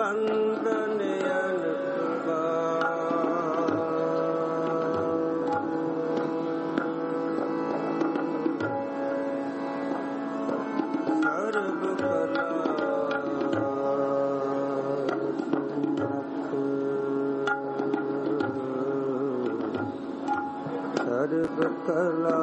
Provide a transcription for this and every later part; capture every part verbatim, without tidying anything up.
बंदन सर्व कला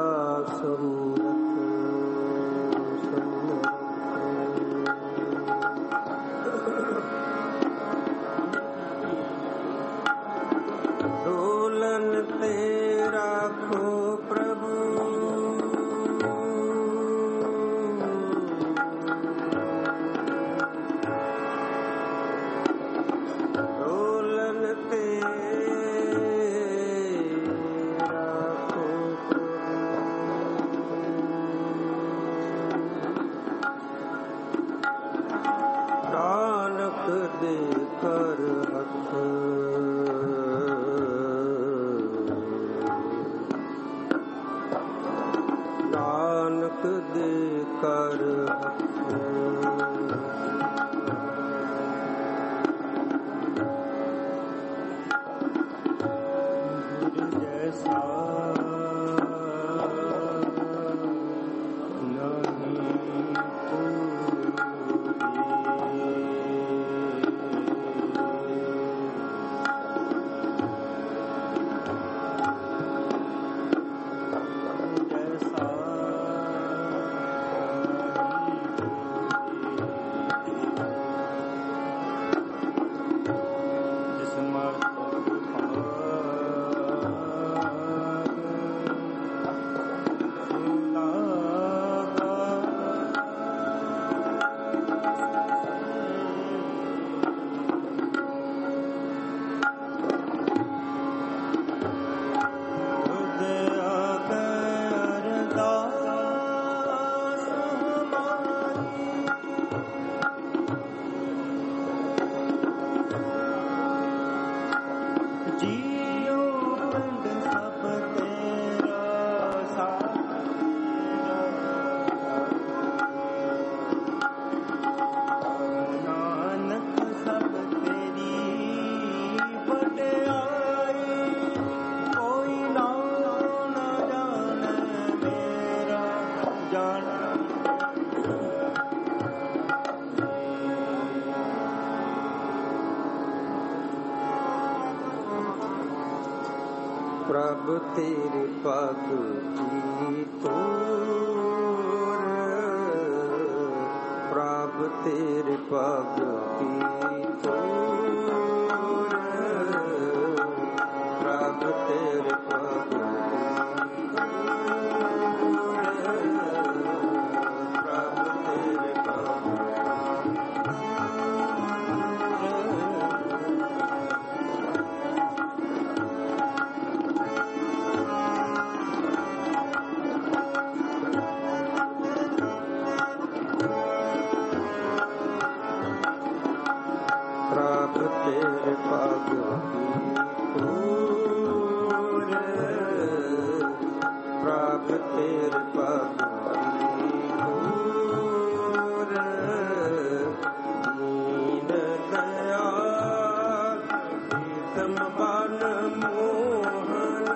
डोलन तेरा खो प्रभु डोलन तेरा खो नानक देकर हथ नानक देकर गुरु जैसा प्रभु तेरे पग की तोर प्रभु तेरे पग की तोर प्रभु तेरे पग प्रभु तेरे पग प्रभु तेरे पग की प्रभु तेरे पग दीन दयाल प्रीतम बन मोहन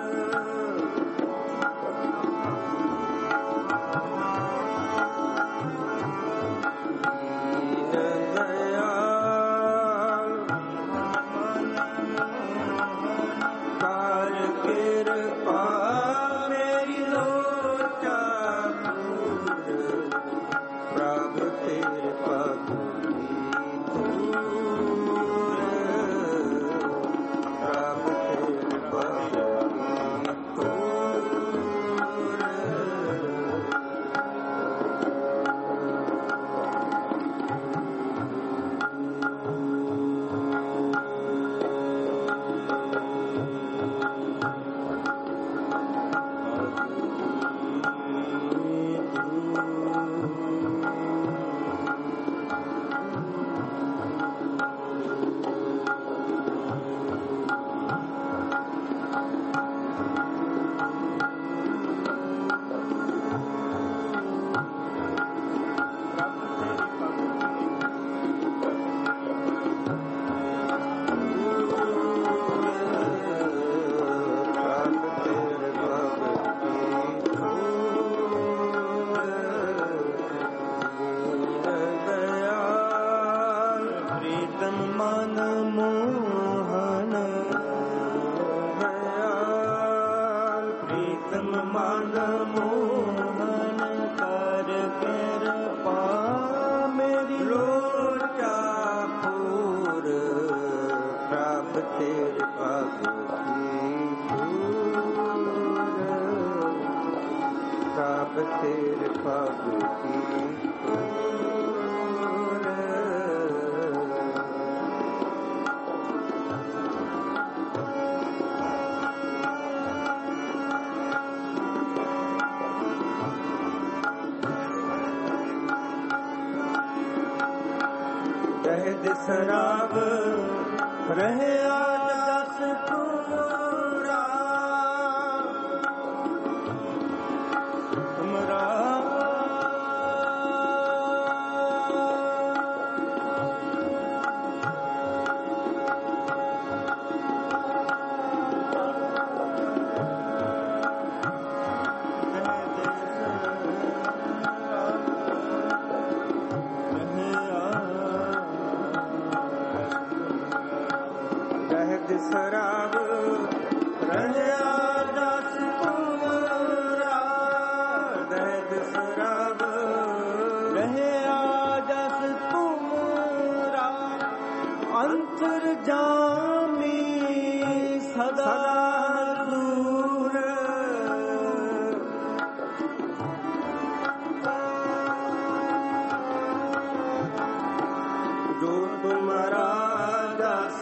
दीन दयाल कर कृपा मेरी लोचा प्रभु तेरे पग प्रभु तेरे पग ਮਨ ਮੋਹਨ ਕਰ ਕਿਰਪਾ ਮੇਰੀ ਲੋਚਾ ਪੂਰ ਪ੍ਰਭ ਤੇਰੇ ਪਗ ਪ੍ਰਭ ਤੇਰੇ ਪਗ ਕੀ ਸਰਾਬ ਰਹਿਆ ਜਸ ਤੁਮਰਾ ਤੁਮਰਾ ਸਰਾਬ ਰਹਿਆ ਜਸ ਤੁਮਰਾ ਦਹਿਦ ਸਰਾਬ ਰਹਿਆ ਜਸ ਤੁਮਰਾ ਅੰਤਰ ਜਾਮੀ ਸਦਾ ਦੂਰ ਜੋ ਤੁਮਰਾ ਜਸ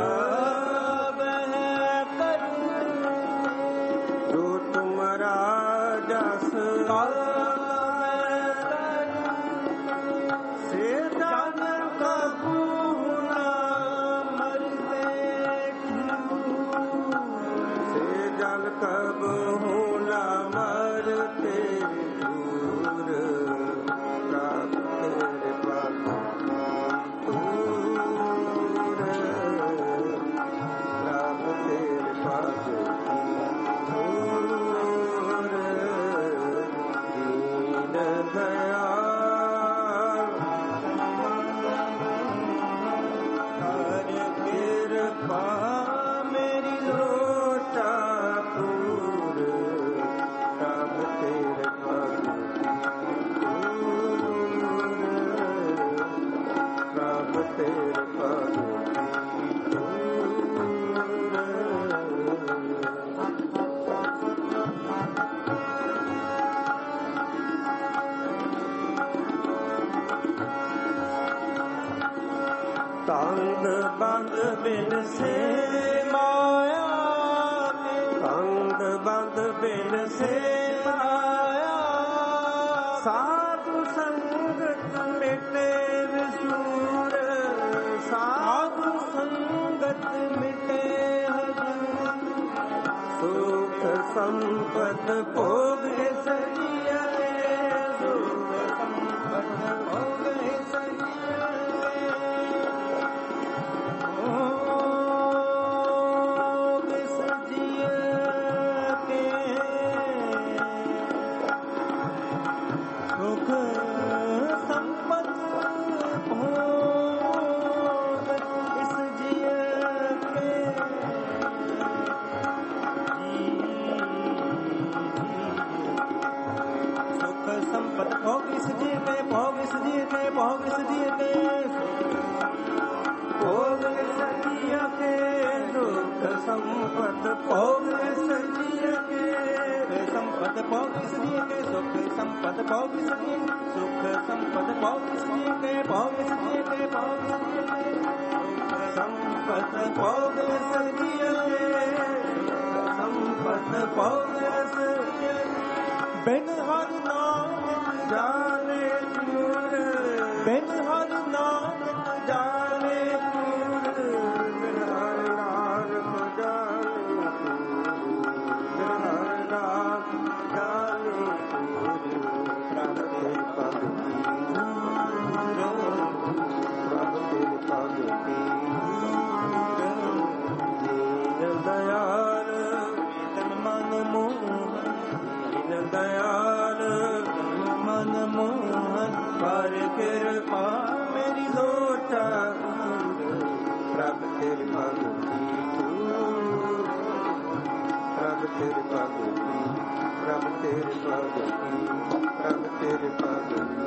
ਤੰਗ ਬੰਦ ਬਿਨ ਸੇ ਮਾਇਆ ਤੰਗ ਬੰਦ ਬਿਨ ਸੇ ਮਾਇਆ ਸਾਧੂ ਸੰਗਤ ਮਿਟੇ ਵਿਸੂਰ ਸਾਧੂ ਸੰਗਤ ਮਿਟੇ ਹਜੂਰ ਸੁਖ ਸੰਪਤ ਭੋਗ ਸਜੀਆ ਸੁਖ ਸੰਪਤ ਭੋਗ ਸਜੀਆ संपत भोग सजिए के संपत भोग सजिए के सुख संपत भोग सजिए सुख संपत भोग सजिए के भोग सजिए के भोग सजिए के संपत भोग सजिए के संपत भोग सजिए बिन हर नाम जाने दूर बिन हर नाम जाने दूर बिन हर नाम दयाल मन मोहन पर कृपा मेरी लोटा प्रभ तेरे भगवती प्रभ तेरे भगवती ਪ੍ਰਭ ਤੇਰੇ ਭਗਤੀ, ਪ੍ਰਭ ਤੇਰੇ ਭਗਤੀ।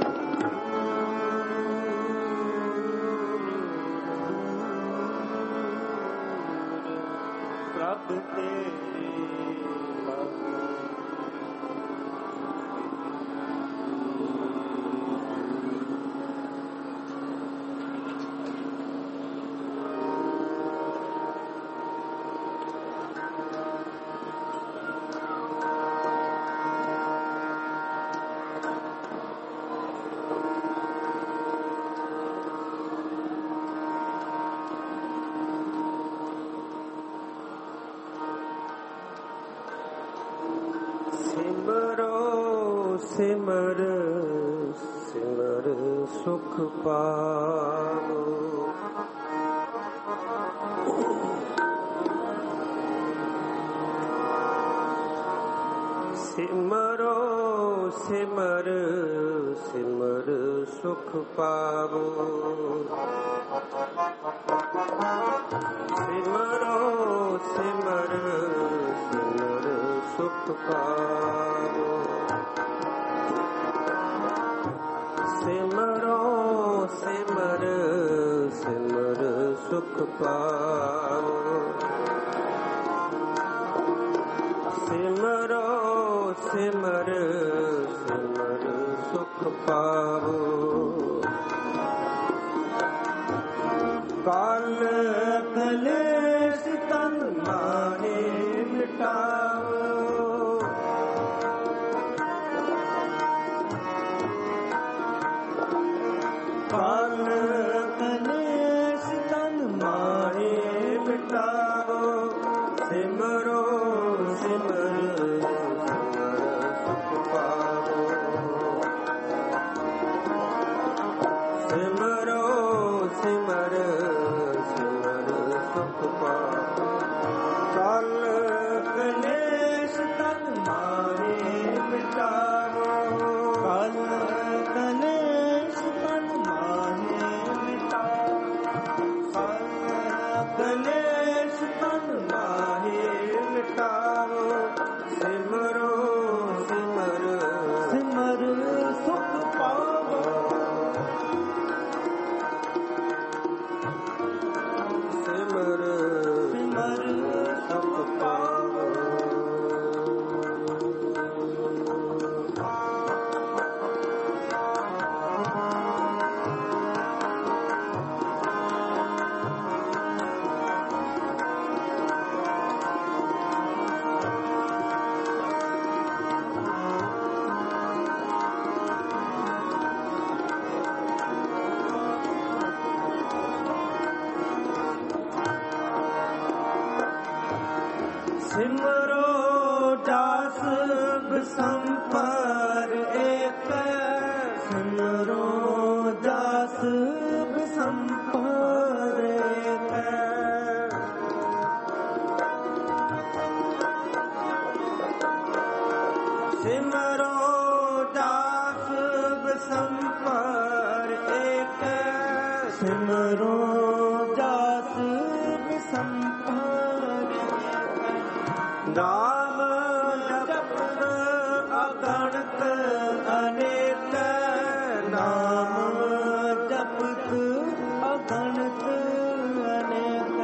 ਪ੍ਰਭ ਤੇਰੇ ਸਿਮਰ ਸਿਮਰ ਸੁਖ ਪਾਵੋ। ਸਿਮਰੋ ਸਿਮਰ ਸਿਮਰ ਸੁਖ ਪਾਵੋ। ਸਿਮਰੋ ਸਿਮਰ ਸਿਮਰ ਸੁਖ ਪਾਵੋ। ਸਿਮਰੋ ਸਿਮਰ ਸਿਮਰ ਸੁਖ ਪਾਵੋ। ਸਿਮਰੋ ਸਿਮਰ ਸਿਮਰ ਸੁਖ ਪਾਵੋ। ਕਾਲ ਕਲੇਸ਼ ਤਨ ਮਾਰੇ ਮਿਟਾਵੋ। ਕਾਲ ਕਲੇਸ਼ ਤਨ ਮਾਰੇ ਮਿਟਾਵੋ। ਸਿਮਰੋ ਸਿਮਰ ਸਿਮਰ ਸੁਖ ਪਾਵੋ। ਸਿਮਰੋ ਸਿਮਰ ਸਿਮਰ ਸੁਖ ਪਾਵੋ। ਕਾਲ ਕਲੇਸ਼ ਤਨ ਮਾਰੇ ਮਿਟਾਵੋ। ਕਾਲ ਕਲੇਸ਼ ਤਨ ਮਾਰੇ ਮਿਟਾਵੋ। ਕਾਲ ਕਲੇਸ਼ ਤਨ ਮਾਰੇ ਮਿਟਾਵੋ। ਸਿਮਰੋ ਸਿਮਰ ਸਿਮਰ ਸੁਖ ਪਾਵੋ। ਸਿਮਰ ਸਿਮਰ ਸੁਖ ਪਾਵੋ। ਸਿਮਰੋ ਦਾਸ ਬਸੰਪਰ ਏਕ। ਸਿਮਰੋ ਦਾਸ ਬਸੰਪਰ ਏਕ। ਸਿਮਰੋ ਦਾਸ ਬਸੰਪਰ ਏਕ। ਸਿਮਰੋ ਦਾਸ ਬਸੰਪਰ ਏਕ। ਨਾਮ ਜਪਤ ਅਗਣਤ ਅਨੇਕ। ਨਾਮ ਜਪਤ ਅਗਣਤ ਅਨੇਕ।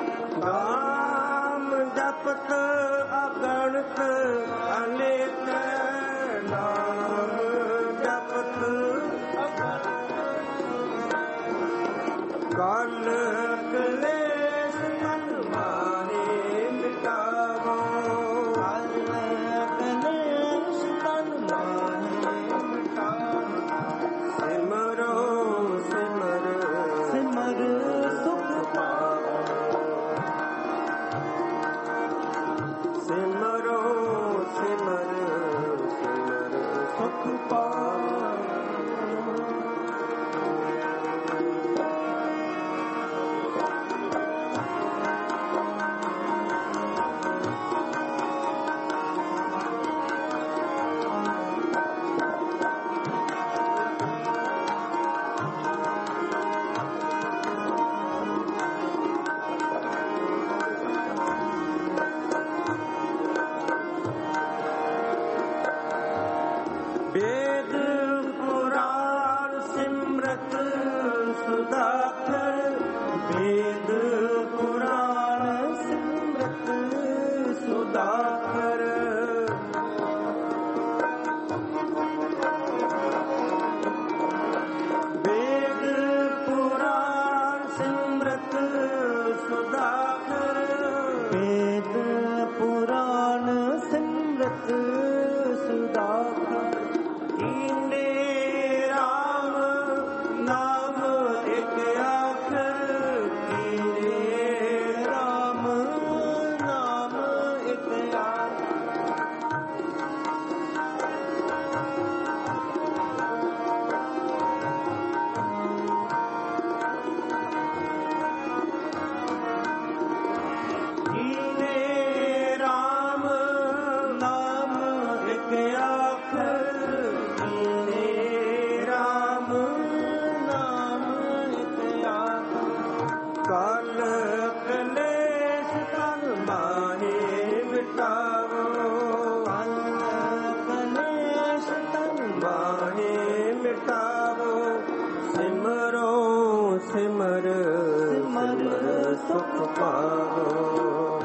ਨਾਮ ਜਪਤ ਅਗਣਤ ਅਨੇਕ। ਨਾਮ ਜਪਤ ਅਗਣਤ। ਕਾਲ ਕਲੇਸ਼ ਤਨ ਮਾਰੇ ਮਿਟਾਵੋ। ਕਾਲ ਕਲੇਸ਼ ਤਨ ਮਾਰੇ ਮਿਟਾਵੋ। ਸਿਮਰੋ ਸਿਮਰ ਸਿਮਰ ਸੁਖ ਪਾਵੋ। ਸਿਮਰੋ ਸਿਮਰ ਸਿਮਰ ਸੁਖ ਪਾਵੋ। ਸੁਦਾਖਰ। ਵੇਦ ਪੁਰਾਣ ਸਿਮਰਤ ਸੁਦਾਖਰ। ਵੇਦ ਪੁਰਾਣ ਸਿਮਰਤ ਸੁਦਾਖਰ। ਕੀਨੇ ਰਾਮ ਨਾਮ ਇੱਕ ਆਖਰ। ਕੀਨੇ ਰਾਮ ਨਾਮ ਇੱਕ ਆਖਰ। ਕੀਨੇ ਰਾਮ ਨਾਮ ਇੱਕ ਆਖਰ। ਕੀਨੇ ਰਾਮ ਨਾਮ ਇੱਕ ਆਖਰ। ਕਲ ਕਲੇਸ਼ ਤਨ ਮਾਹੇ ਮਿਟਾਵੋ। ਕਲ ਕਲੇਸ਼ ਤਨ ਮਾਹੇ ਮਿਟਾਵੋ। ਸਿਮਰੋ ਸਿਮਰ ਸਿਮਰ ਸੁਖ ਪਾਵੋ।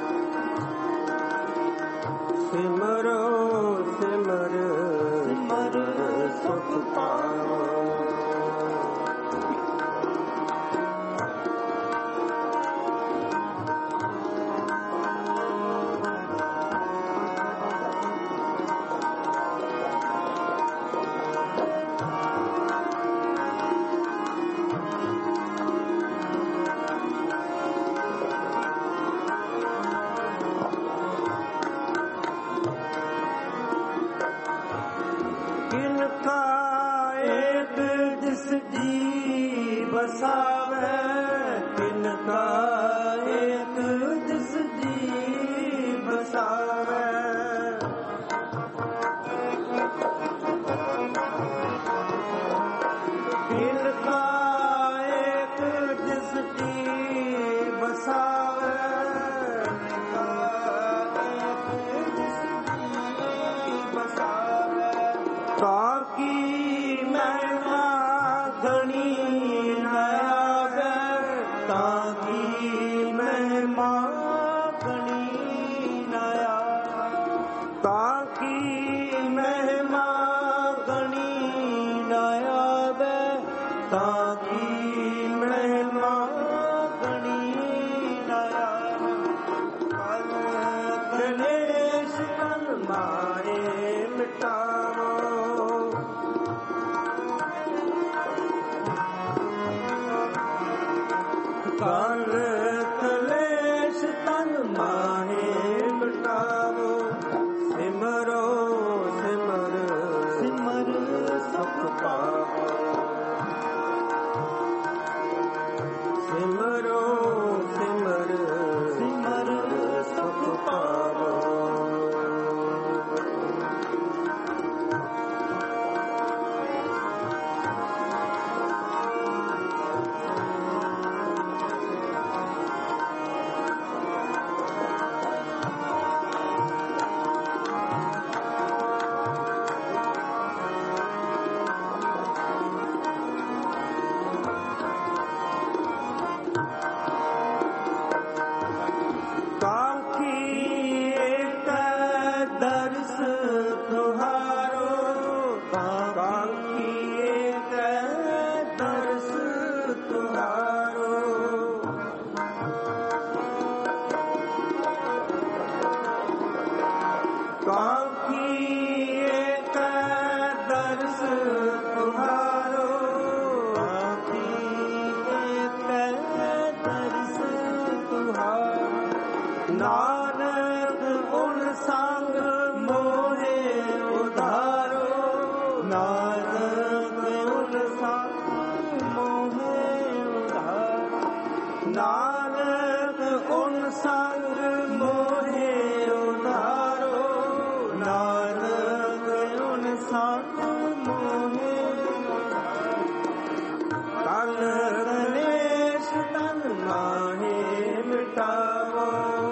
ਸਿਮਰੋ ਸਿਮਰ ਸਿਮਰ ਸੁਖ ਪਾਵੋ। ਕਿਨਕਾ ਏਕ ਜਿਸ ਜੀ ਬਸਾਵੇ। ਕਿਨਕਾ ਏਕ ਜਿਸ ਜੀ ਬਸਾਵੇ। ਕਿਨਕਾ ਏਕ ਜਿਸ ਜੀ ਬਸਾਵੇ। ਤਾਕੀ ਮਹਿਮਾ ਗਣੀ ਨ ਆਵੇ। ਤਾਕੀ ਮਹਿਮਾ ਗਣੀ ਨ ਆਵੇ। ਤਾਕੀ ਮਹਿਮਾ ਗਣੀ ਨ ਆਵੇ। ਤਾਕੀ ਮਹਿਮਾ ਗਣੀ ਨ ਆਵੇ। ਕਲ ਕਲੇਸ਼ ਤਨ ਮਾਰੇ ਮਿਟਾਵੋ। ਕਲ ਕਲੇਸ਼ ਤਨ ਮਾਹੇ ਮਿਟਾਵੋ। ਸਿਮਰੋ ਸਿਮਰ ਸਿਮਰ ਸੁਖ ਪਾਵੋ। ਸਿਮਰੋ ਸਿਮਰ ਸਿਮਰ ਸੁਖ ਪਾਵੋ। ਨਾਨਕ ਗੁਣ ਸੰਗ ਮੋਹੇ ਉਧਾਰੋ। ਨਾਨਕ ਗੁਣ ਸੰਗ ਮੋਹੇ ਉਧਾਰੋ। ਨਾਨਕ ਗੁਣ ਸੰਗ ਮੋਹੇ ਉਧਾਰੋ। ਨਾਨਕ ਗੁਣ ਸੰਗ ਮੋਹੇ ਕਲ ਕਲੇਸ਼ ਤਨ ਮਾਹੇ ਮਿਟਾਵੋ।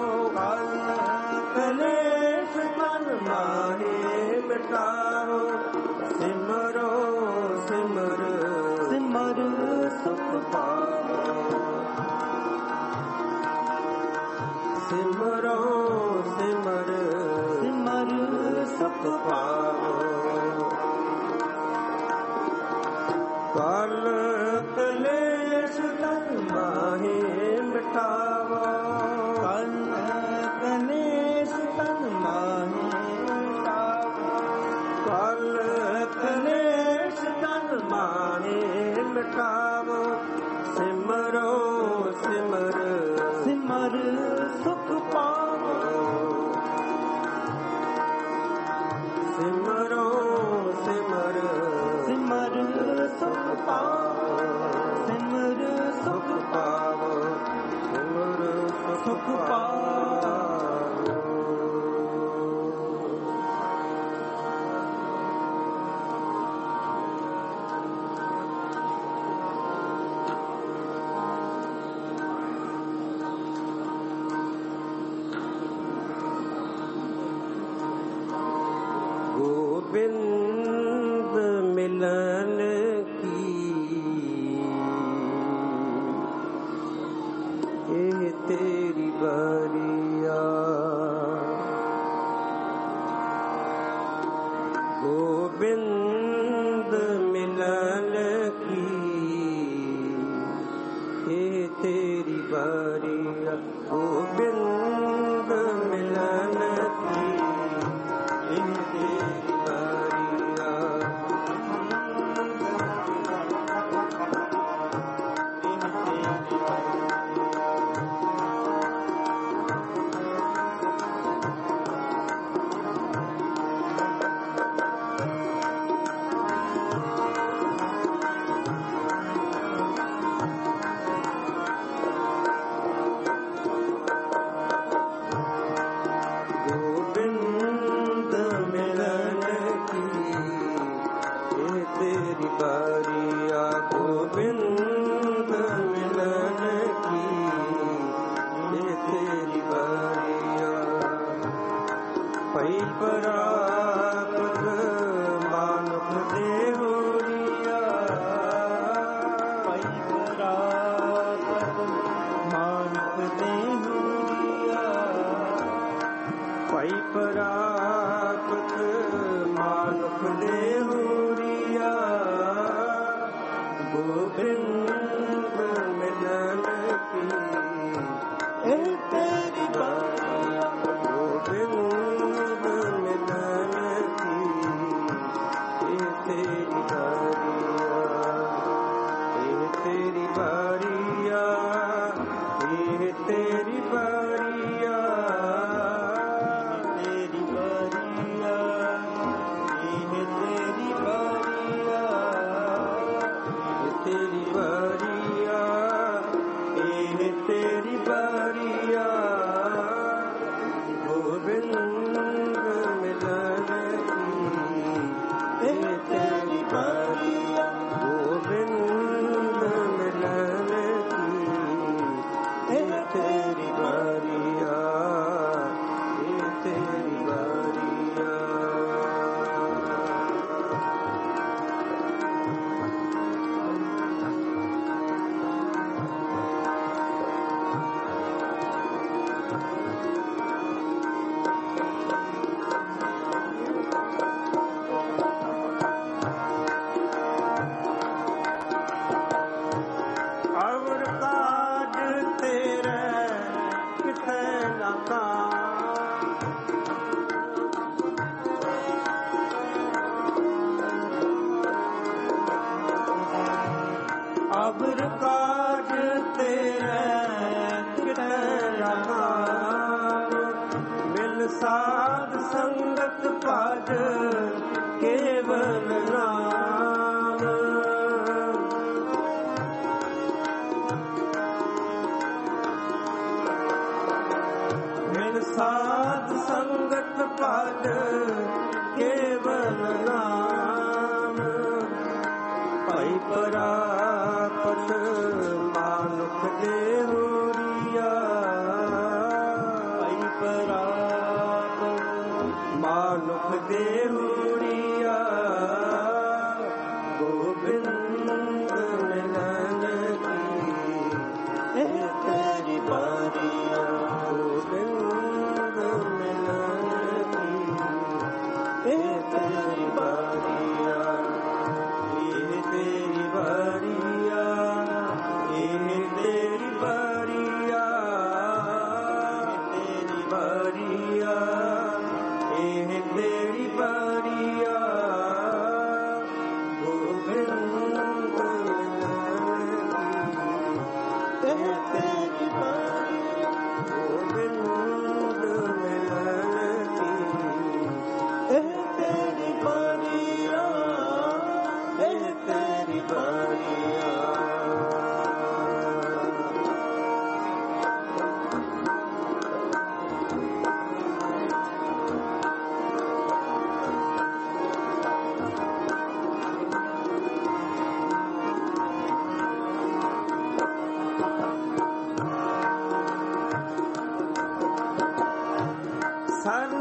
ਕਲੇਸ਼ ਤਨ ਮਾਹੇ ਮਿਟਾਵੋ। ਸਿਮਰੋ ਸਿਮਰ ਸਿਮਰ ਸੁਖ ਪਾਵੋ। ਸਿਮਰੋ ਸਿਮਰ सुख पावो काल कलेश तन माहे मिटावो काल कलेश तन माहे मिटावो काल कलेश तन माहे मिटावो सिमरो सिमर सिमर सुख पावो सिमरो सिमर सिमर सुख पावो सिमर सुख पावो सिमर सुख पावो गोविंद मिलन की ये तेरी बारिया गोविंद मिलन की ये तेरी बारिया गोविंद मिलन की ये तेरी बारिया गोविंद मिलन की ये तेरी बारिया गोविंद मिलन की ये तेरी बारिया पै परापत मानुख देहोरिया पै परापत मानुख देहोरिया पै परापत मानुख देहोरिया गोविंद मिलन की ए तेरी बारिया गोविंद मिलन की ए तेरी बारिया ए तेरी बारिया ए तेरी बारिया तेरी बारिया ये तेरी बारिया ये तेरी बारिया ये तेरी बारिया गोविंद मिलन की ये तेरी बारिया गोविंद मिलन की ये तेरी बारिया ये तेरी बारिया और काज तेरे कितना काम अबर काज तेरे कितना काम मिल साध संगत पाज केवल नाम मिल साध संगत पाज केवल नाम पै परापत मानुख देहोरिया पै परापत मानुख देहोरिया गोविंद मिलन की ए तेरी बारिया गोविंद मिलन की ए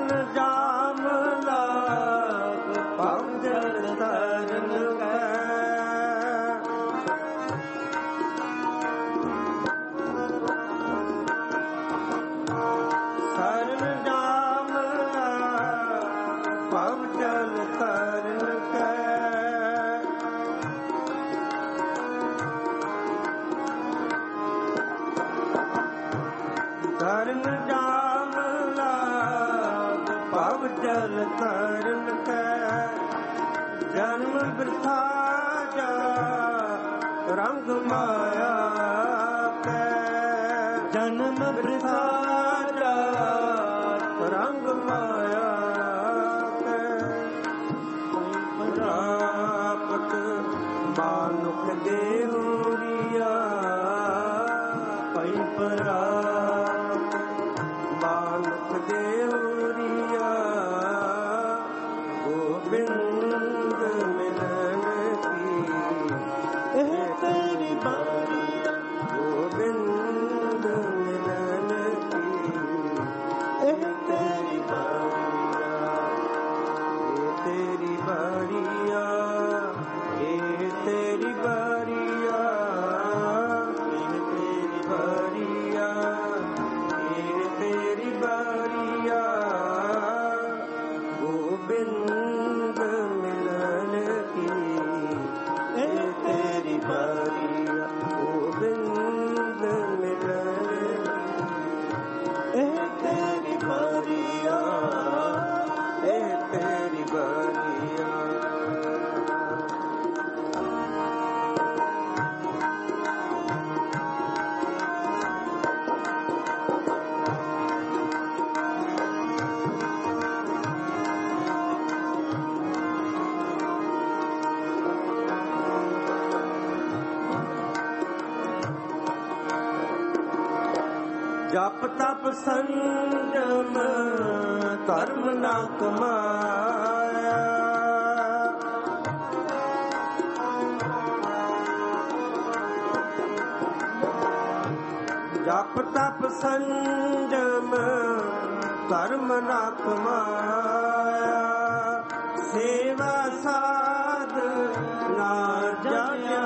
ਸਰਨ ਜਾਮ ਲਾਗ ਭਵ ਜਲ ਤਰਨ ਕੈ ਸਰਨ ਜਾਮ ਲਾਗ ਭਵ ਜਲ ਤਰਨ ਕੈ ਸਰਨ ਜਾਮ ਲਾਗ ਭਵ ਜਲ ਤਰਨ ਕੈ ਜਨਮ ਬਿਰਥਾ ਜਾ ਰੰਗ ਮਾਇਆ ਕੈ ਜਨਮ ਬਿਰਥਾ ਜਾ ਰੰਗ ਮਾਇਆ ਕੈ ਪ੍ਰਾਪਤ ਮਾਨੁਖ ਦੇਹੁਰੀਆ ਪਈ ਪ੍ਰਾਪਤ ਮਾਨੁਖ ਦੇਹੁਰੀਆ ਗੋਬਿੰਦ ਮਿਲਨ ਕੀ ਇਹ ਤੇਰੀ ਬਾਰੀਆ ਗੋਬਿੰਦ ਮਿਲਨ ਕੀ ਇਹ ਤੇਰੀ ਬਾਰੀਆ ਇਹ ਤੇਰੀ ਬਾਰੀਆ ਇਹ ਤੇਰੀ ਬਾਰੀਆ ਇਹ ਤੇਰੀ ਬਾਰੀਆ ਇਹ ਤੇਰੀ ਬਾਰੀਆ ਗੋਬਿੰਦ ਮਿਲਨ ਕੀ ਇਹ ਤੇਰੀ ਬਾਰੀਆ ਗੋਬਿੰਦ ਮਿਲਨ ਇਹ ਤੇਰੀ ਬਾਰੀਆ ਇਹ ਤੇਰੀ ਬਾਰੀਆ ਜਪ ਤਪ ਸੰਜਮ ਧਰਮ ਨਾ ਕਮਾਇਆ ਜਪ ਤਪ ਸੰਜਮ ਧਰਮ ਨਾ ਕਮਾਇਆ ਸੇਵਾ ਸਾਧ ਨਾ ਜਾਣਿਆ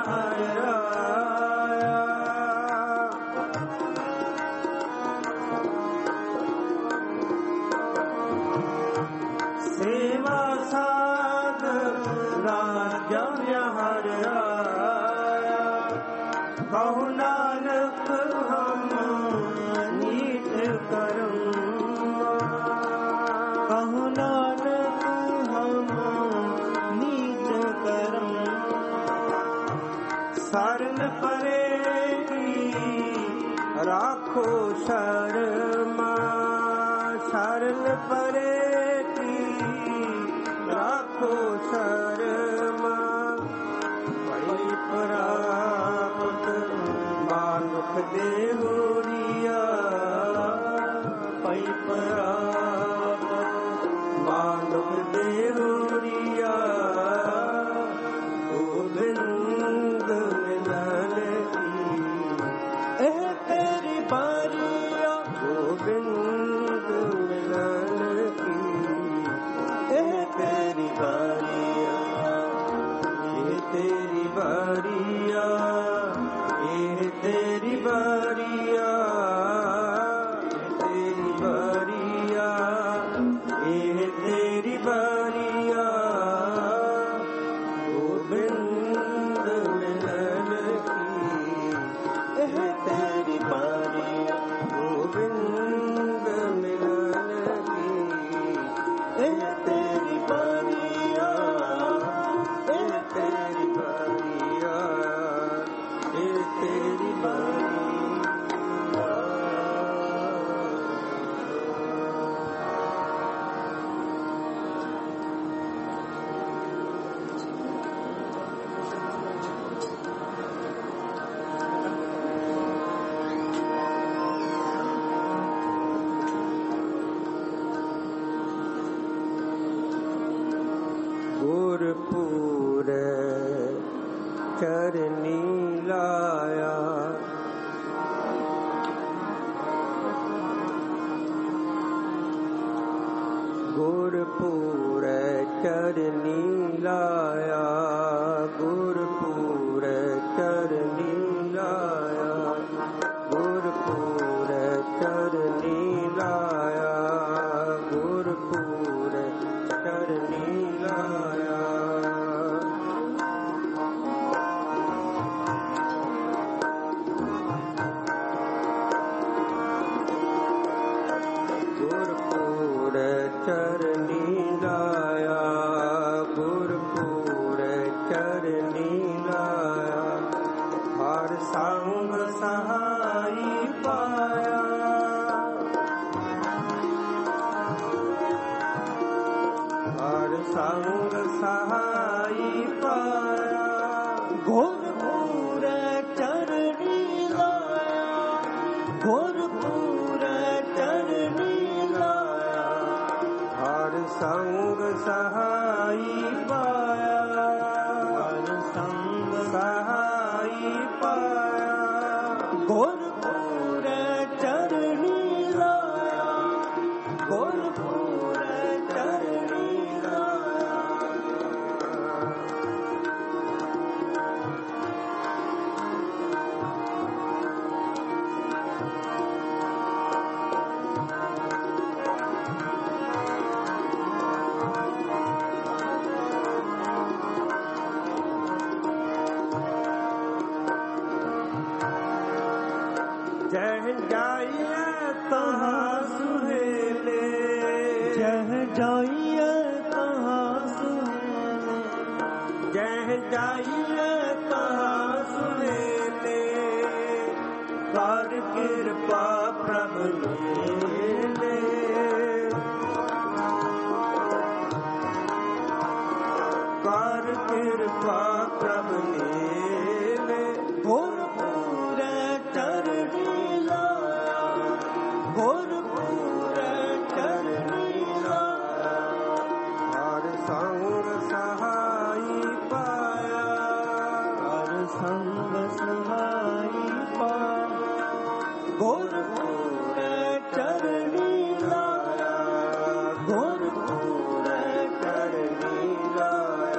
ਸੇਵਾ ਸਾਧ ਨਾ ਜਾਣਿਆ ਹਰਿਆ ਕਹੁ ਨਾਨਕ ਹਮ ਨੀਤ ਕਰਮ ਕਹੁ ਨਾਨਕ ਹਮ ਨੀਤ ਕਰਮ ਸਰਨ ਪਰੇ ਰਾਖੋ ਸ਼ਰਮਾ ਸਰਨ ਪਰੇ ਰਾਖੋ ਸ਼ਰਮਾ ਭਈ ਪ੍ਰਾਪਤ ਮਾਨੁਖ ਦੇਹੁਰੀਆ ਭਈ ਪ੍ਰਾਪਤ ਮਾਨੁਖ ਦੇਹੁਰੀਆ ਗੋਬਿੰਦ ਮਿਲਨ ਕੀ ਇਹ ਤੇਰੀ ਬਾਰੀਆ ਗੋਬਿੰਦ ਮਿਲਨ ਕੀ ਇਹ ਤੇਰੀ ਬਾਰੀਆ ਇਹ ਤੇਰੀ ਬਾਰੀਆ ਇਹ ਤੇਰੀ ਬਾਰੀਆ ਇਹ ਤੇਰੀ ਬਾਰੀਆ ਇਹ ਤੇਰੀ ਬਾਰੀਆ ਗੋਬਿੰਦ ਮਿਲਨ ਕੀ ਇਹ ਤੇਰੀ ਬਾਰੀਆ ਗੋਬਿੰਦ ਮਿਲਨ ਕੀ ਇਹ ਤੇਰੀ ਬਾਰੀਆ ਇਹ ਤੇਰੀ ਬਾਰੀਆ ਇਹ ਤੇਰੀ ਬਾਰੀਆ ਗੁਰਪੂਰ ਚਰਨੀ ਲਾਇਆ ਗੁਰਪੂਰੈ ਚਰਨੀ ਲਾਇਆ, ਗੁਰਪੂਰੈ ਚਰਨੀ ਲਾਇਆ, ਗੁਰਪੂਰੈ ਚਰਨੀ ਲਾਇਆ, ਗੁਰਪੂਰੈ ਚਰਨੀ ਲਾਇਆ। ਗੁਰਪੂਰੈ ਚਰਨੀ ਲਾਇਆ, ਗੁਰਪੂਰੈ ਚਰਨੀ ਲਾਇਆ, ਹਰ ਸੰਗ ਸਹਾਈ ਪਾਇਆ, ਹਰ ਸੰਗ ਸਹਾਈ ਪਾਇਆ, ਗੁਰਪੂਰੈ ਚਰਨੀ ਲਾਇਆ, ਗੁਰਪੂਰੈ ਚਰਨੀ ਲਾਇਆ, ਹਰ ਸੰਗ ਸਹਾਈ ਪਾਇਆ, ਹਰ ਸੰਗ ਸਹਾਈ ਪਾਇਆ, ਗੁਰਪੂਰੈ ਚਰਨੀ ਲਾਇਆ, ਗੁਰਪੂਰੈ ਚਰਨੀ ਲਾਇਆ। जह जाइए तहाँ सुहेले, जह जाइए तहाँ सुहेले, जह जाइए तहाँ सुहेले, कर कृपा प्रभु ले, कर कृपा प्रभु ले, गुरपुरै चरनी लाया, गुरपुरै चरनी लाया, हर संग सहाई पाया, हर संग सहाई पाया, गुरपुरै चरनी लाया, गुरपुरै चरनी लाया।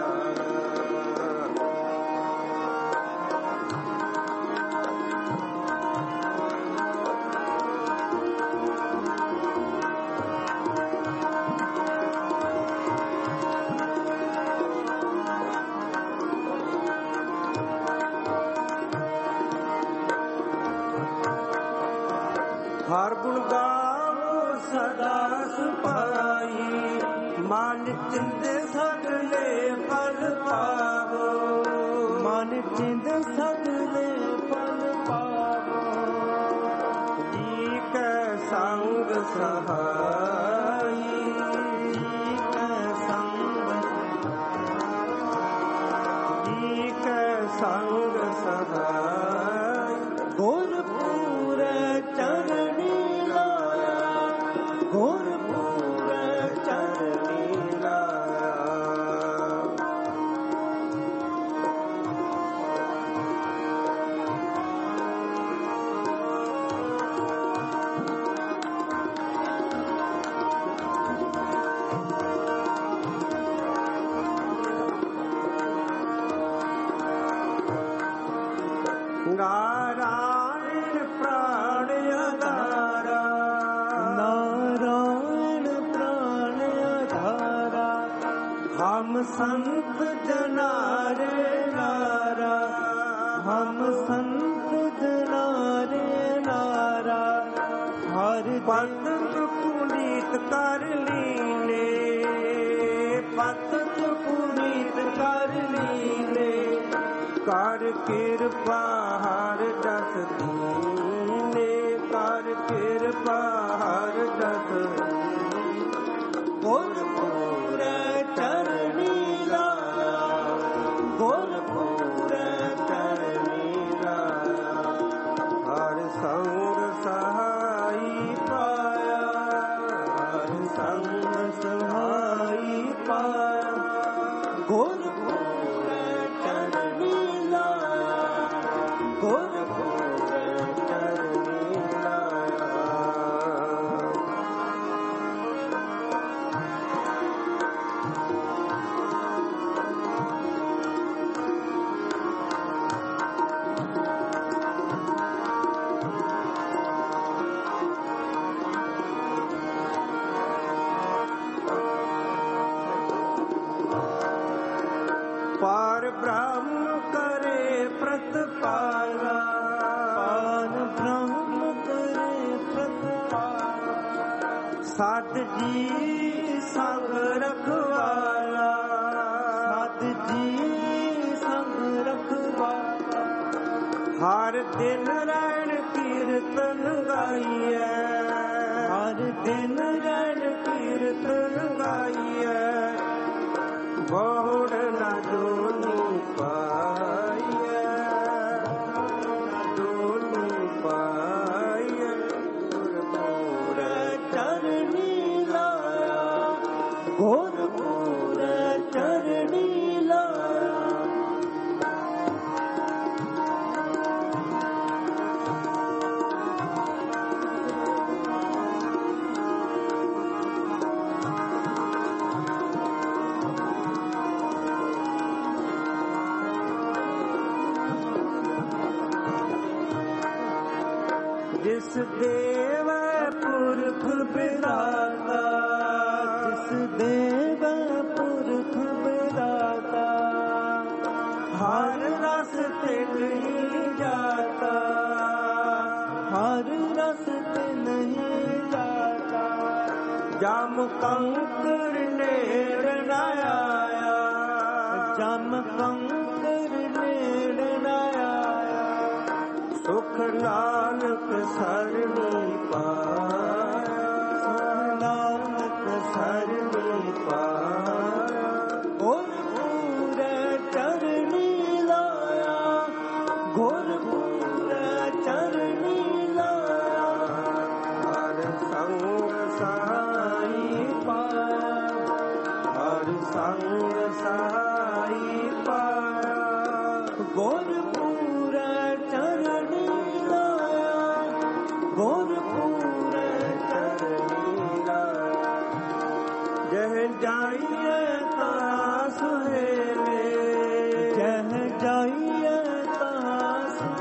हर गुण गाओ सदा सुपाई, मन चिंत सगले फल पावो, मन चिंत सगले फल पावो, जी के संग सहाई, जी के संग, जी के संग सहाई, गुरपुरै चरनी लाया, गुरपुरै चरनी लाया। नारायण प्राण आधारा, नारायण प्राण आधारा, हम संत जनारे नारा, हम संत जनारे नारा, हर पत पुनीत कर लीने, पत पुनीत कर लीने, कर कृपा हर दस दीने, कर कृपा हर दस, गुरपुरै चरनी लाया, गुरपुरै चरनी लाया, हर संग सहाई पाया, हर संग सहाई पाया, गुरपुरै चरनी लाया, गुरपुरै चरनी लाया। ਜੀ ਸੰਗ ਰਖਵਾਲਾ, ਸਤ ਜੀ ਸੰਗ ਰਖਵਾਲਾ। ਹਰ ਦਿਨ ਰੈਣ ਕੀਰਤਨ ਗਾਈਐ, ਹਰ ਦਿਨ ਰੈਣ ਕੀਰਤਨ ਗਾਈਐ। ਬਹੁੜ ਨਾ ਦੋਨੀ ਪਾਈਐ, ਦੋਨੀ ਪਾਈਐ। ਗੁਰਪੁਰ ਚਰਣੀ ਲਾਇਆ, ਗੁਰਪੁਰ ਚਰਣੀ ਲਾਇਆ। ਜਿਸ ਦੇਵ ਪੁਰਖ ਬਿਰਾਤਾ, ਜਿਸ ਦੇਵ ਪੁਰਖ ਬਿਰਾਤਾ। ਹਰ ਰਸ ਤੇ ਨਹੀਂ ਜਾਤਾ, ਹਰ ਰਸ ਤੇ ਨਹੀਂ ਜਾਤਾ। ਜਮ ਕੰਕਰ ਨੇੜ ਨਾ ਆਇਆ, ਜਮ ਕੰਕਰ ਨੇੜ ਨਾ ਆਇਆ। ਸੁਖ ਨਾਨਕ ਸਰਣੀ ਪਾਇਆ, ਸੁਖ ਨਾਨਕ ਸਰਣੀ ਪਾਇਆ। ਗੁਰਪੁਰ ਚਰਣੀ ਲਾਇਆ, ਗੁਰਪੁਰ ਚਰਣੀ ਲਾਇਆ। ਹਰ ਸੰਗ ਸਹਾਈ ਪਾਇਆ, ਹਰ ਸੰਗ ਸਹਾਈ ਪਾਇਆ। ਗੁਰਪੁਰ ਚਰਣੀ ਲਾਇਆ, ਗੁਰਪੁਰ ਚਰਣੀ ਲਾਇਆ। ਜਹ ਜਾਈਏ ਤਾਂ ਸੁਹੇਲੇ, ਜਹ ਜਾਈਏ ਤਾਂ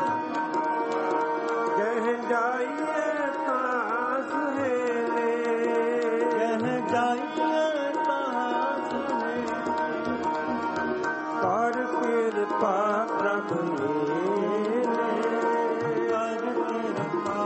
ਜਹ ਜਾਈਏ ਤਾਂ ਸੁਹੇਲੇ, ਜਹ ਜਾਈਏ ਤਾਂ ਸੁਹੇਲੇ। ਕਰ ਕਿਰਪਾ ਪ੍ਰਭ ਮੇਲੇ, ਕਰ ਕਿਰਪਾ।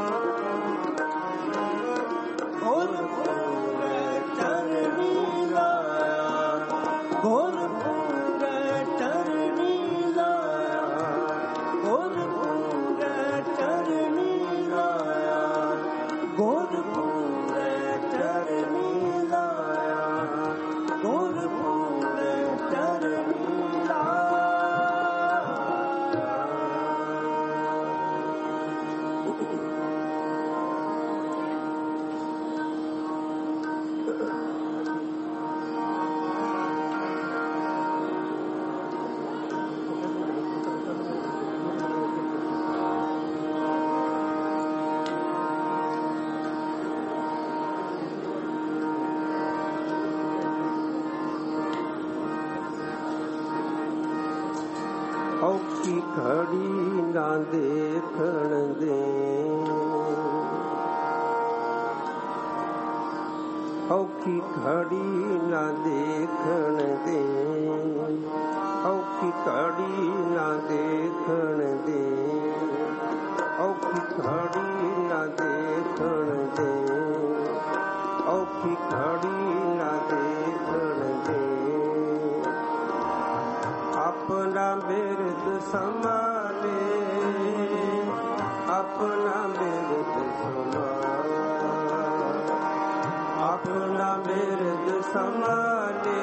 ਗੁਰਪੁਰ ਚਰਣੀ ਲਾਇਆ, ਗੁਰਪੁਰ ਚਰਣੀ ਲਾਇਆ, ਗੁਰਪੁਰ ਚਰਣੀ ਲਾਇਆ, ਗੁਰਪੁਰ ਚਰਣੀ ਲਾਇਆ, ਗੁਰਪੁਰ ਚਰਣੀ ਲਾਇਆ। ਔਖੀ ਘੜੀ ਨਾ ਦੇਖਣ ਦੇ, ਔਖੀ ਘੜੀ ਨਾ ਦੇਖਣ ਦੇ, ਔਖੀ ਘੜੀ ਨਾ ਦੇਖਣ ਦੇ, ਔਖੀ ਘੜੀ ਨਾ ਦੇਖਣ ਦੇ, ਔਖੀ ਘੜੀ ਨਾ ਦੇਖਣ ਦੇ। ਆਪਣਾ ਬਿਰਦ ਸੰਭਾਲੇ, ਆਪਣਾ ਬਿਰਦ ਸੰਭਾਲੇ, ਆਪਣਾ ਬਿਰਦ ਸੰਭਾਲੇ,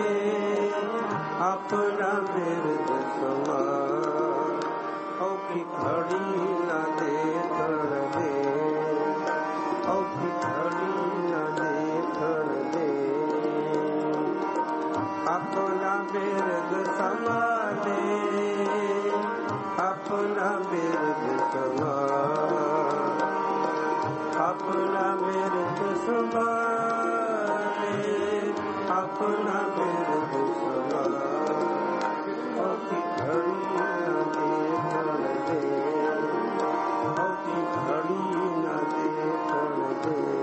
ਆਪਣਾ ਬਿਰਦ ਸੰਭਾਲੇ। ਔਖੀ ਘੜੀ ਨਾ ਦੇਖਣ ਦੇ, ਔਖੀ ਘੜੀ ਨਾ ਦੇਖਣ ਦੇ। ਆਪਣਾ ਬਿਰਦ ਸੰਭਾਲੇ, ਆਪਣਾ ਬਿਰਦ ਸੰਭਾਲੇ, ਆਪਣਾ ਬਿਰਦ ਸੰਭਾਲੇ, ਆਪਣਾ ਬਿਰਦ ਸੰਭਾਲੇ। ਔਖੀ ਘੜੀ ਨਾ ਦੇਖਣ ਦੇ, ਔਖੀ ਘੜੀ ਨਾ ਦੇਖਣ ਦੇ।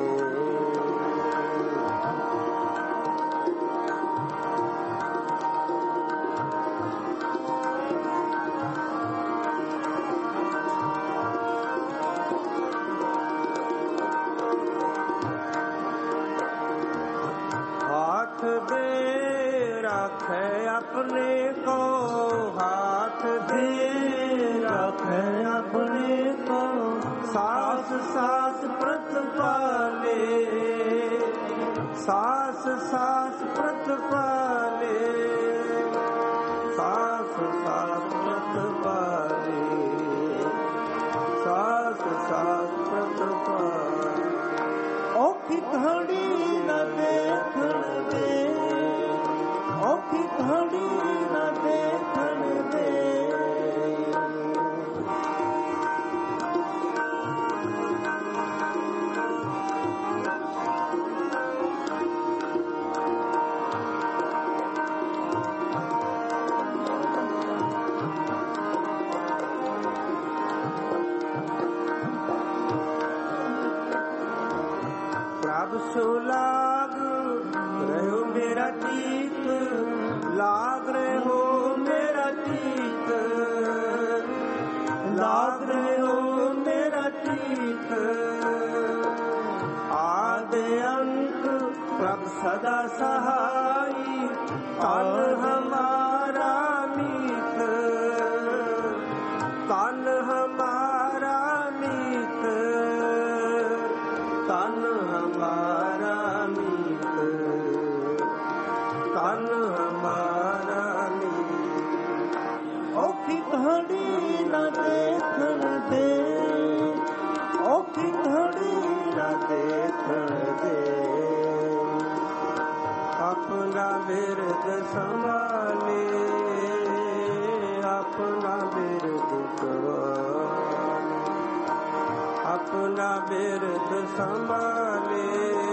हाथ दे रखे अपने को, हाथ दे रखे अपने को, सास सास प्रतिपाले, सास सास प्रतिपाले, सास सास प्रतिपाले, सास सास प्रतिपाले। औखी घड़ी न देखण दे, औखी घड़ी न देखण दे। प्रभ सो लाग रहो मेरा चित, लाग रहे हो मेरा चित, लाग रहे हो मेरा चित। आदि अंत प्रभ सदा सहाई, तन हमारा मीत, तन हमारा मीत, तन हमारा मीत, तन हमारा मीत। औखी घड़ी न देखण दे, औखी घड़ी न देखण दे। अपना बिरद संभाले, अपना बिरद संभाले, अपना बिरद संभाले,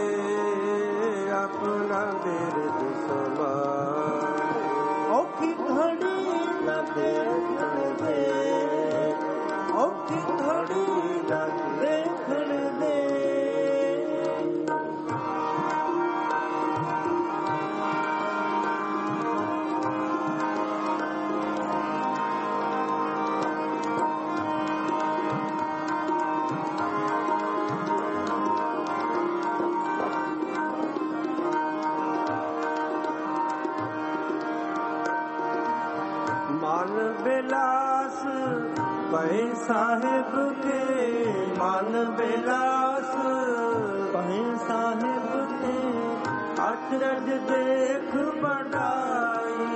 अपना बिरद संभाले। औखी घड़ी न देखण दे, औखी घड़ी न देखण दे। मन बिलास पै साहिब के, मन बिलास पै साहिब के। अचरज देख बढ़ाई,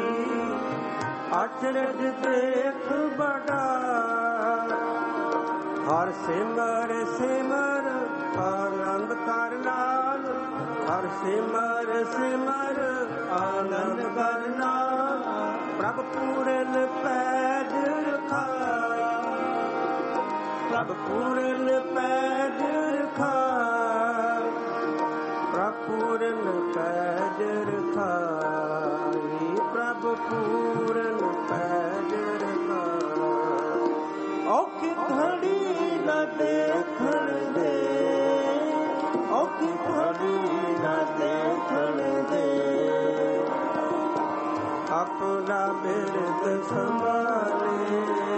अचरज देख बढ़ाई। हर सिमर सिमर आनंद कर नाल, हर सिमर सिमर आनंद कर नाल। प्रभ पूरन पैज रखाई, प्रभ पूरन पैज रखाई, प्रभ पूरन पैज रखाई, प्रभ पूरन पैज रखाई। औखी घड़ी न देखण दे, औखी घड़ी न देखण दे। अपना बिरद संभाले,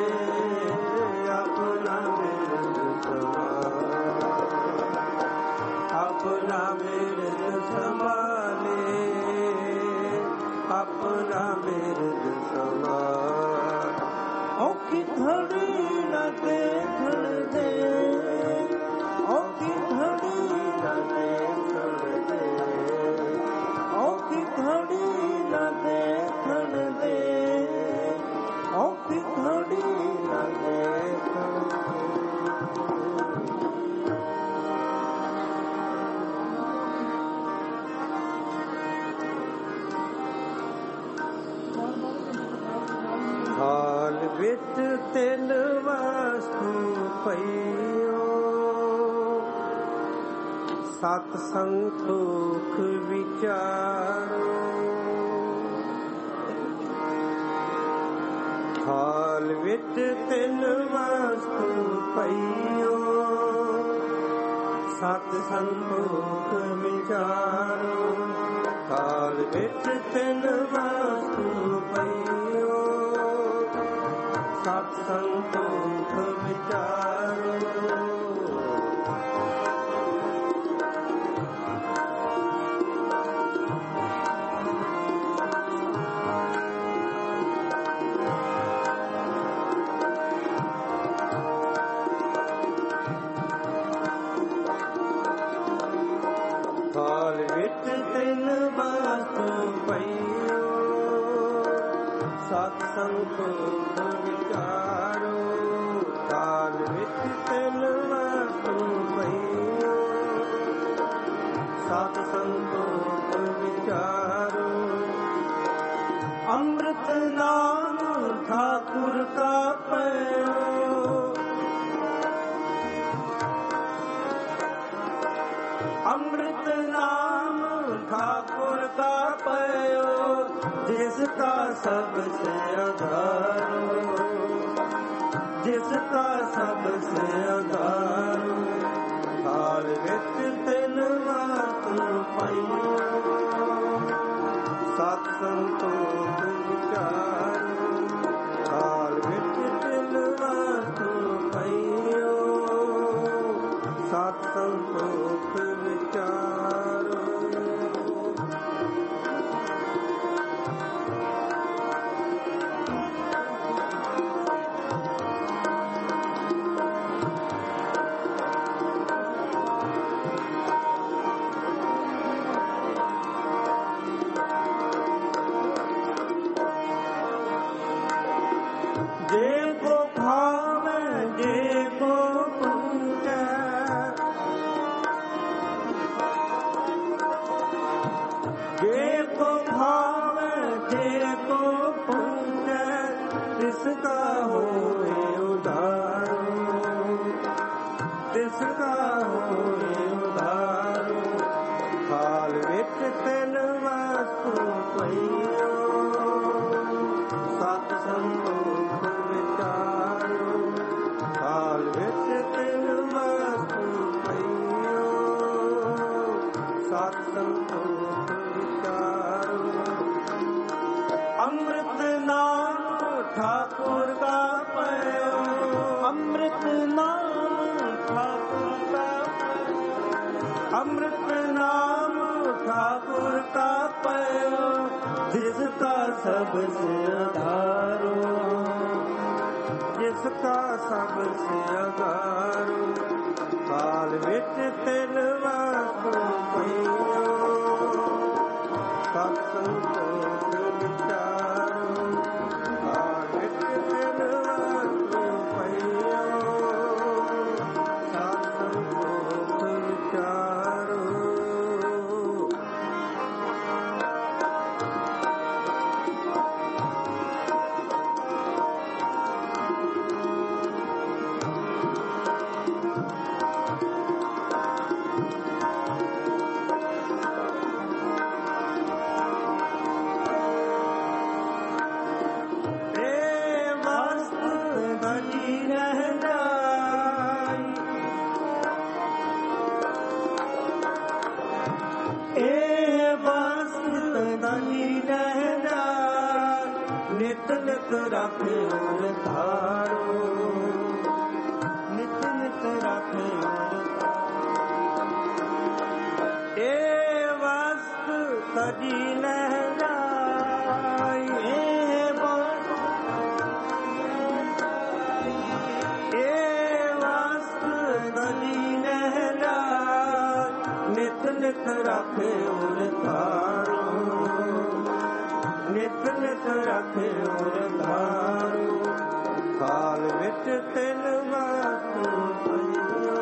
अपना बिरद संभाले, अपना बिरद संभाले, अपना बिरद संभाले। औखी घड़ी न देखण दे, औखी घड़ी न देखण दे, औखी घड़ी न देखण दे, औखी घड़ी न देखण दे। हाल विच तिन वस्तु पईओ, सत संतोख विचारो। हाल विच तिन वस्तु पईओ, सत संतोख विचारो। हाल विच तिन वस्तु पईओ, सत संतोख विचारो। ਸਤ ਸੰਤੋਖ ਵਿਚਾਰੋ ਕਾਲ ਵਿੱਚ ਤਿਲ ਵਸਤੂ ਪਈਓ ਸਤ ਸੰਤੋਖ ਵਿਚਾਰੋ ਅੰਮ੍ਰਿਤ ਨਾਮ ਠਾਕੁਰ ਕਾ ਪਇਓ ਅੰਮ੍ਰਿਤ ਨਾਮ ਠਾकुर का पयो जिसका सबसे आधारो जिसका सबसे आधारो काल विच तिल वस्तु पयो सत संतोख विचारो काल विच तिल वस्तु पयो सत संतोख विचारो सबसे आधारो जिसका सबसे आधारो काल विच तिल वस्तु पइयो सत संतोख विचारो काल विच तिल वस्तु पइयो सत संतोख विचारो नित नित राखे और धारो नित नित राखे और ए वस्तु तजी लहराई ए वस्तु तजी लहराई नित नित राखे और धारो नित नित राखे और धारो काल विच तिल वस्तु पइयो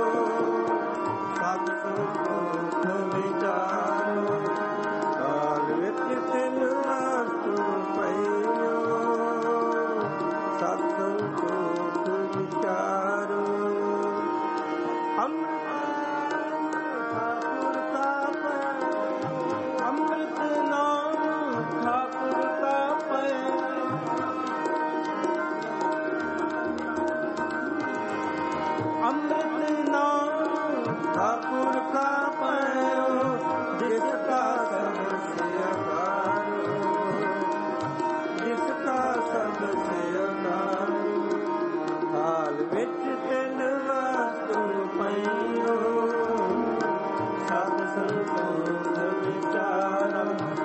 सत संतोख विचारो काल विच तिल वस्तु पइयो सत संतोख विचारो अमृत नाम ठाकुर का पयो अमृत नाम ठाकुर का पयो जिसका सबसे आधारो जिसका सबसे आधारो काल विच तिल वस्तु पइयो सत संतोख विचारो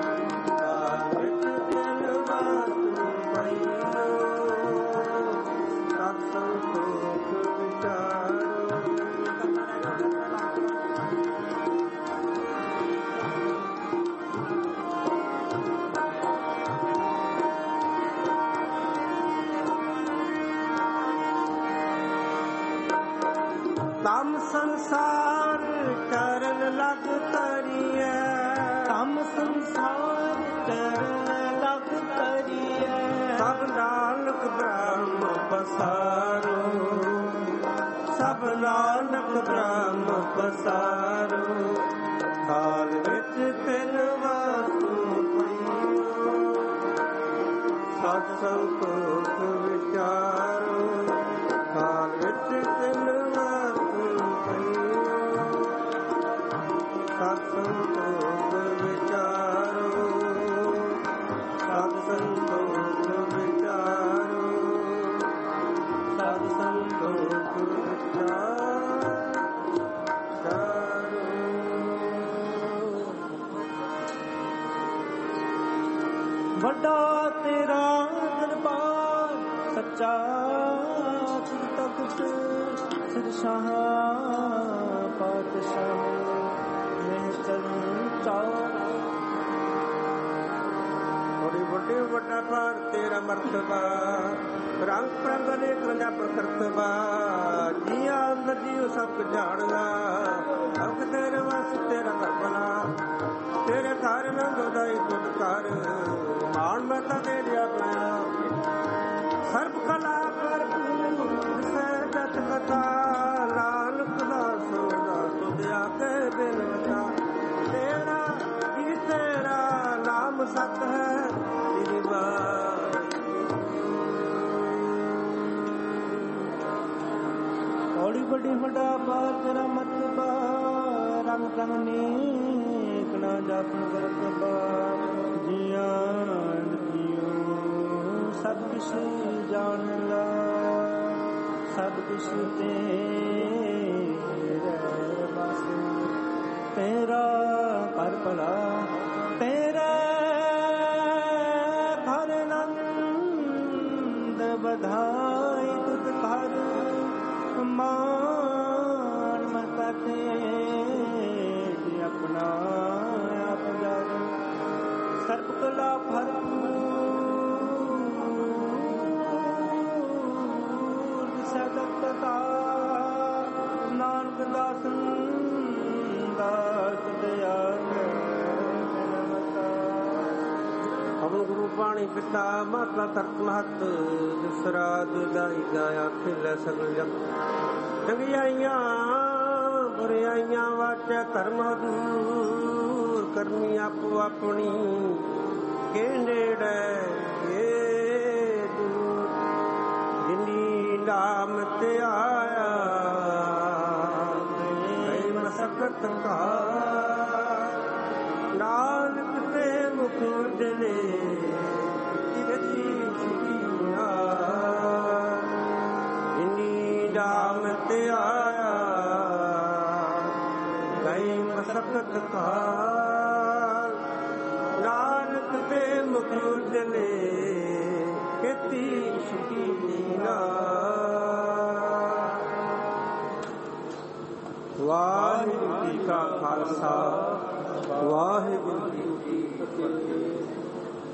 ਕੰਮ ਸੰਸਾਰ ਚਰਨ ਲਗ ਤਰੀਐ ਕੰਮ ਸੰਸਾਰ ਚਰਨ ਲਗ ਤਰੀਐ ਸਭ ਨਾਨਕ ਬ੍ਰਹਮ ਪਸਾਰੋ ਸਭ ਨਾਨਕ ਬ੍ਰਹਮ ਪਸਾਰੋ ਕਾਲ ਵਿੱਚ ਤਿੰਨ ਵਸਤੂ ਪਈਓ ਸਤ ਸੰਤੋਖ ਵਿਚਾਰੋ ਕਾਲ ਵਿੱਚ ਤਿੰਨ ਵਸਤੂ ਪਈਓ ਸਤ ਸੰਤੋਖ ਵਿਚਾਰੋ ਸਤ ਸੰਤੋਖ ਵਿਚਾਰੋ ਸਤ ਸੰਤੋਖ ਵਿਚਾਰੋ ਵੱਡਾ ਤੇਰਾ ਦਰਬਾਰ ਸੱਚਾ ਤਖਤ ਸਿਰ ਸ਼ਾਹ ਪਾਤਸ਼ਾਹ ਮੈਂ ਚਰਨ ਚਾਰ ਬੜੀ ਵੱਡੀ ਵੱਡਾ ਭਾਰ ਤੇਰਾ ਮਰਤਬਾ ਰੰਗ ਪ੍ਰੰਗ ਅਨੇਕ ਰੰਗਾ ਪ੍ਰਕਰਤਬਾ ਜੀਆ ਅੰਦਰ ਜੀਉ ਸਭ ਜਾਣਨਾ ਅਬ ਤੇਰੇ ਵਸ ਤੇਰਾ ਘਰ ਬਣਾ ਤੇਰੇ ਘਰ ਨਾ ਗੋਦਾਈ ਤੁਧ ਕਰ ਮਾਣ ਮਤਾ ਦੇ ਦਿਆ ਬਣਾ ਸਰਬ ਕਲਾ ਕਰ ਸਹਿਜਤ ਕਥਾ ਨਾਨਕ ਦਾ ਸੋਦਾ ਤੁਧ ਆਕੇ ਬਿਨਵਤਾ ਤੇਰਾ ਜੀ ਤੇਰਾ ਨਾਮ ਸਤ ਹੈ ਤੇਰੀ ਬਾਤ ਬੜੀ ਵੱਡੀ ਵੱਡਾ ਬਾਤ ਤੇਰਾ ਮਤਬਾ ਰੰਗ ਰੰਗ ਨੇਕ ਨਾ ਜਾਪਨ ਕਰਤਬਾ ਜੀਆਂ ਜੀਓ ਸਭ ਕੁਛ ਜਾਣ ਲਾ ਸਭ ਕੁਛ ਤੇਰੇ ਬਸ ਤੇਰਾ ਕਰ ਭਲਾ ਤੇਰੇ ਘਰ ਨੰਦ ਬਧਾਈ ਤੁਧ ਘਰ ਮਾਨ ਮਤਾ ਤੇ ਆਪਣਾ ਆਪ ਜਾਣ ਸਰਬ ਕਲਾ ਭਰਪੂਰ ਸਦਕਤਾ ਨਾਨਕ ਦਾਸਨ ਦਾਸ ਦਇਆ ਅਵਨ ਗੁਰੂ ਪਾਣੀ ਪਿਤਾ ਮਾਤਾ ਤਰਤ ਮਹਤ ਦੂਸਰਾ ਦੁਦਾਈ ਗਾਇਆ ਖਿਲੇ ਸਗਲ ਜਗ ਚੰਗਿਆਈਆਂ ਬੁਰਿਆਈਆਂ ਵਾਚੈ ਧਰਮ ਦੂਰ ਕਰਨੀ ਆਪੋ ਆਪਣੀ ਕੇ ਨੇੜੇ ਏ ਦੂਰ ਜਿਨੀ ਨਾਮ ਤੇ ਆਇਆ ਕਈ ਮਸਕਤ ਕਾ ਨਾਨਕ ਤੇ ਮੁਖ ਉਜਲੇ ਕਿਰਤੀ ਛੁਟੀਆਂ ਜਿਨੀ ਨਾਮ ਤੇ ਆਇਆ ਕਈ ਮਸਕਤ ਕਾ ਨਾਨਕ ਤੇ ਮੁਖ ਉਜਲੇ ਕਿਰਤੀ ਛੁਟੀਆਂ ਵਾਹਿਗੁਰੂ ਜੀ ਕਾ ਖਾਲਸਾ ਵਾਹਿਗੁਰੂ ਜੀ ਕੀ ਫਤਿਹ।